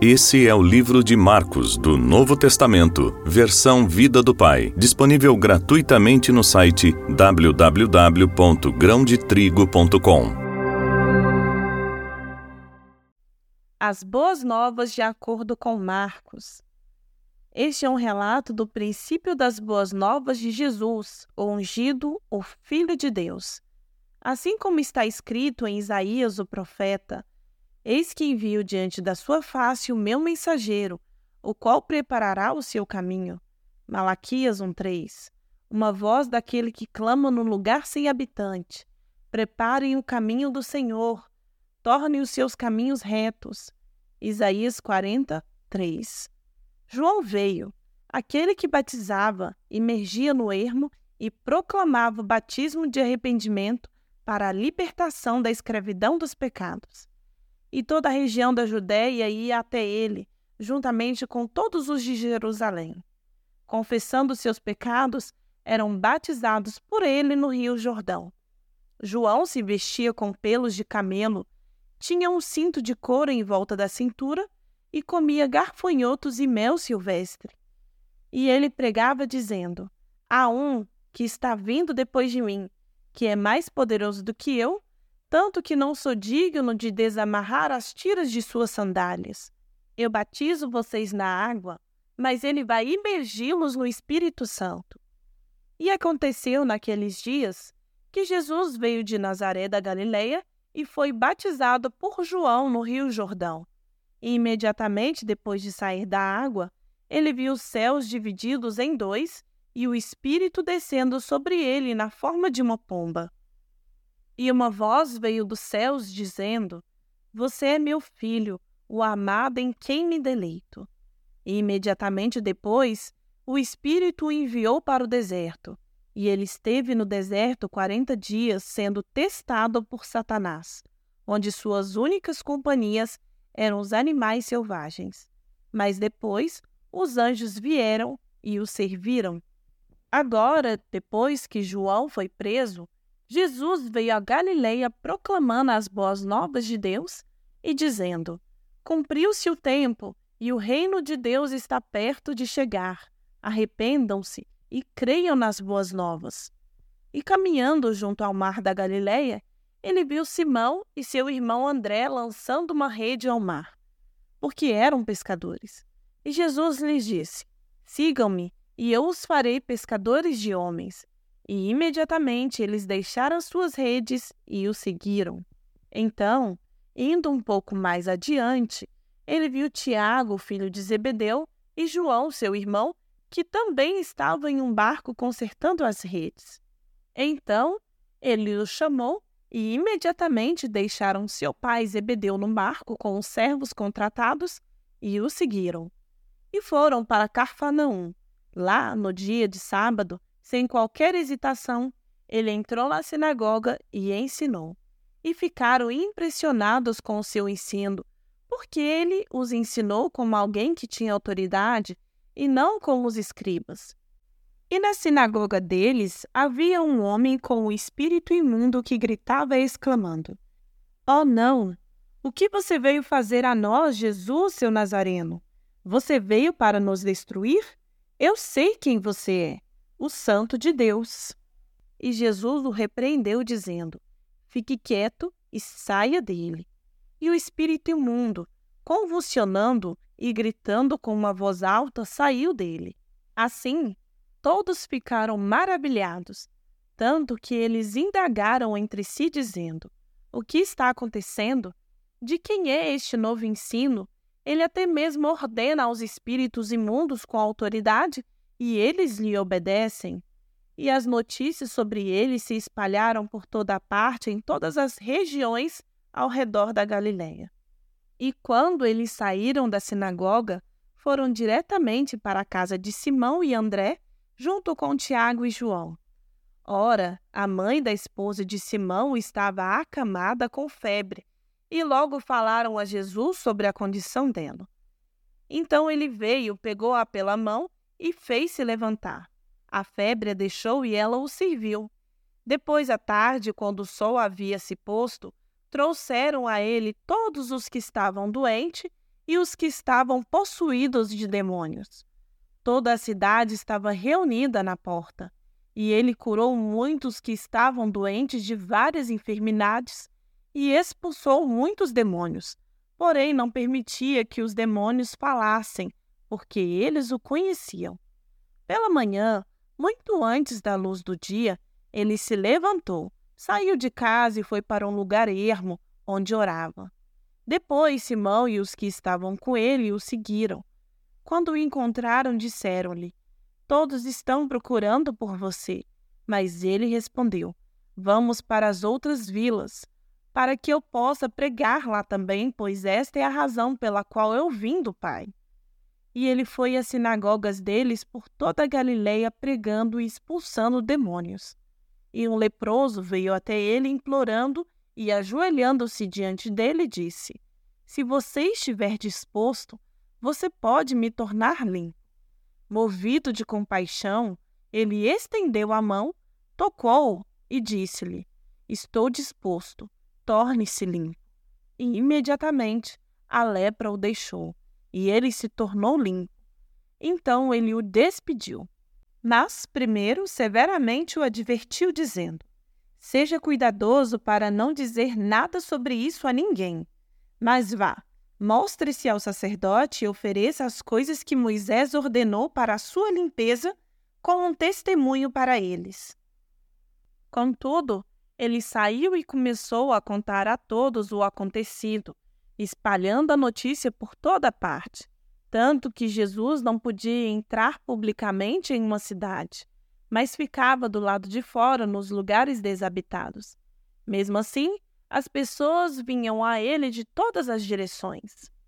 Esse é o livro de Marcos, do Novo Testamento, versão Vida do Pai, disponível gratuitamente no site www.grãodetrigo.com. As Boas Novas de acordo com Marcos. Este é um relato do princípio das Boas Novas de Jesus, o ungido, o Filho de Deus. Assim como está escrito em Isaías, o profeta: Eis que envio diante da sua face o meu mensageiro, o qual preparará o seu caminho. Malaquias 1:3. Uma voz daquele que clama no lugar sem habitante: Preparem o caminho do Senhor, tornem os seus caminhos retos. Isaías 40:3. João veio, aquele que batizava, imergia no ermo e proclamava o batismo de arrependimento para a libertação da escravidão dos pecados. E toda a região da Judéia ia até ele, juntamente com todos os de Jerusalém. Confessando seus pecados, eram batizados por ele no rio Jordão. João se vestia com pelos de camelo, tinha um cinto de couro em volta da cintura e comia gafanhotos e mel silvestre. E ele pregava dizendo: Há um que está vindo depois de mim, que é mais poderoso do que eu, tanto que não sou digno de desamarrar as tiras de suas sandálias. Eu batizo vocês na água, mas ele vai imergi-los no Espírito Santo. E aconteceu naqueles dias que Jesus veio de Nazaré da Galileia e foi batizado por João no rio Jordão. E imediatamente depois de sair da água, ele viu os céus divididos em dois e o Espírito descendo sobre ele na forma de uma pomba. E uma voz veio dos céus dizendo: Você é meu filho, o amado em quem me deleito. E imediatamente depois, o Espírito o enviou para o deserto, e ele esteve no deserto 40 dias sendo testado por Satanás, onde suas únicas companhias eram os animais selvagens. Mas depois, os anjos vieram e o serviram. Agora, depois que João foi preso, Jesus veio a Galileia proclamando as boas novas de Deus e dizendo: Cumpriu-se o tempo e o reino de Deus está perto de chegar. Arrependam-se e creiam nas boas novas. E caminhando junto ao mar da Galileia, ele viu Simão e seu irmão André lançando uma rede ao mar, porque eram pescadores. E Jesus lhes disse: Sigam-me, e eu os farei pescadores de homens. E imediatamente eles deixaram suas redes e o seguiram. Então, indo um pouco mais adiante, ele viu Tiago, filho de Zebedeu, e João, seu irmão, que também estavam em um barco consertando as redes. Então, ele os chamou e imediatamente deixaram seu pai Zebedeu no barco com os servos contratados e o seguiram. E foram para Cafarnaum. Lá, no dia de sábado, sem qualquer hesitação, ele entrou na sinagoga e ensinou. E ficaram impressionados com o seu ensino, porque ele os ensinou como alguém que tinha autoridade e não como os escribas. E na sinagoga deles havia um homem com o espírito imundo que gritava exclamando: Oh não! O que você veio fazer a nós, Jesus, seu Nazareno? Você veio para nos destruir? Eu sei quem você é, o Santo de Deus. E Jesus o repreendeu, dizendo: Fique quieto e saia dele. E o espírito imundo, convulsionando e gritando com uma voz alta, saiu dele. Assim, todos ficaram maravilhados, tanto que eles indagaram entre si, dizendo: O que está acontecendo? De quem é este novo ensino? Ele até mesmo ordena aos espíritos imundos com autoridade, e eles lhe obedecem. E as notícias sobre ele se espalharam por toda a parte, em todas as regiões ao redor da Galileia. E quando eles saíram da sinagoga, foram diretamente para a casa de Simão e André, junto com Tiago e João. Ora, a mãe da esposa de Simão estava acamada com febre, e logo falaram a Jesus sobre a condição dela. Então ele veio, pegou-a pela mão e fez-se levantar. A febre a deixou e ela o serviu. Depois, à tarde, quando o sol havia se posto, trouxeram a ele todos os que estavam doentes e os que estavam possuídos de demônios. Toda a cidade estava reunida na porta, e ele curou muitos que estavam doentes de várias enfermidades e expulsou muitos demônios. Porém, não permitia que os demônios falassem, porque eles o conheciam. Pela manhã, muito antes da luz do dia, ele se levantou, saiu de casa e foi para um lugar ermo, onde orava. Depois, Simão e os que estavam com ele o seguiram. Quando o encontraram, disseram-lhe: "Todos estão procurando por você." Mas ele respondeu: "Vamos para as outras vilas, para que eu possa pregar lá também, pois esta é a razão pela qual eu vim do Pai." E ele foi às sinagogas deles por toda a Galileia pregando e expulsando demônios. E um leproso veio até ele implorando e, ajoelhando-se diante dele, disse: "Se você estiver disposto, você pode me tornar limpo." Movido de compaixão, ele estendeu a mão, tocou-o e disse-lhe: "Estou disposto, torne-se limpo." E imediatamente a lepra o deixou, e ele se tornou limpo. Então ele o despediu. Mas primeiro severamente o advertiu, dizendo: "Seja cuidadoso para não dizer nada sobre isso a ninguém. Mas vá, mostre-se ao sacerdote e ofereça as coisas que Moisés ordenou para a sua limpeza, como um testemunho para eles." Contudo, ele saiu e começou a contar a todos o acontecido, espalhando a notícia por toda parte, tanto que Jesus não podia entrar publicamente em uma cidade, mas ficava do lado de fora, nos lugares desabitados. Mesmo assim, as pessoas vinham a ele de todas as direções.